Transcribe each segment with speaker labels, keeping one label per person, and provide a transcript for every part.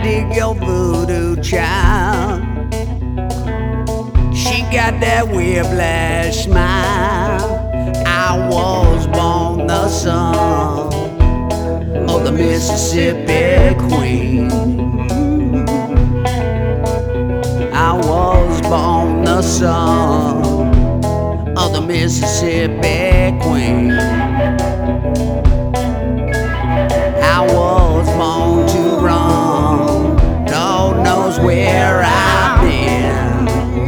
Speaker 1: dig your voodoo child. She got that whiplash smile. I was born the son of the Mississippi Queen. I was born the son of the Mississippi Queen. I was born to run, Lord knows where I've been.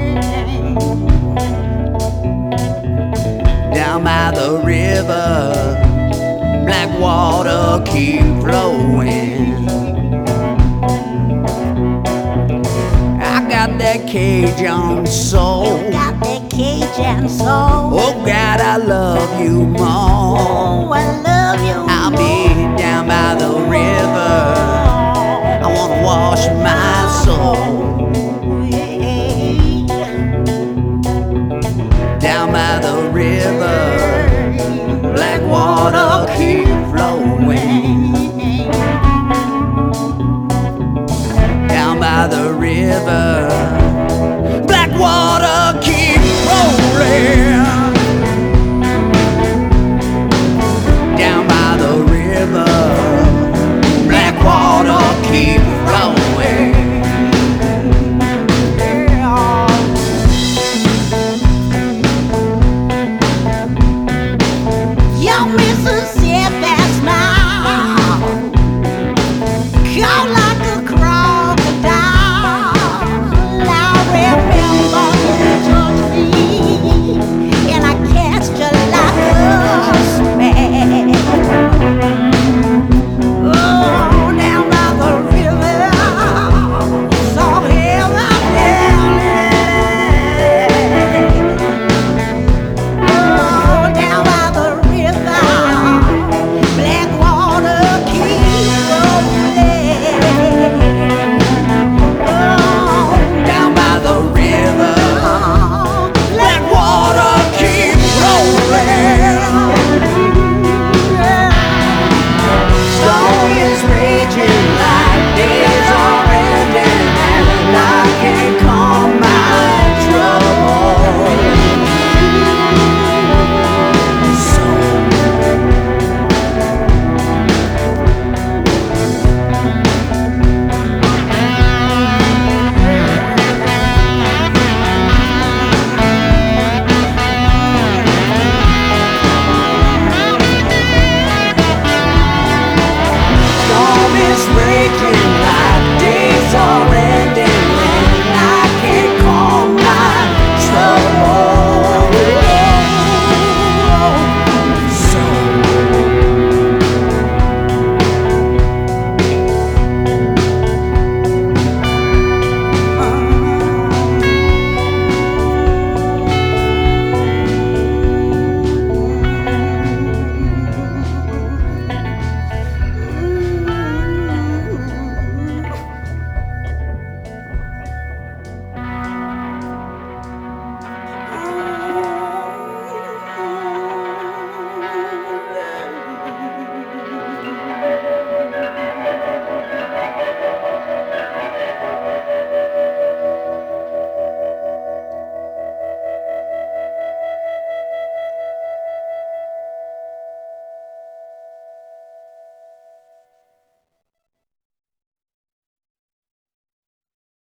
Speaker 1: Down by the river, black water keep flowing. I got that Cajun soul.
Speaker 2: Got that Cajun soul.
Speaker 1: Oh God, I love you more.
Speaker 2: Oh, I love you.
Speaker 1: I'll be down by the river. I wanna wash my soul. Down by the river, black water keep flowing. Down by the river, black water keep rolling. Down by the river, black water keep flowing.
Speaker 2: Your Mississippi smile, call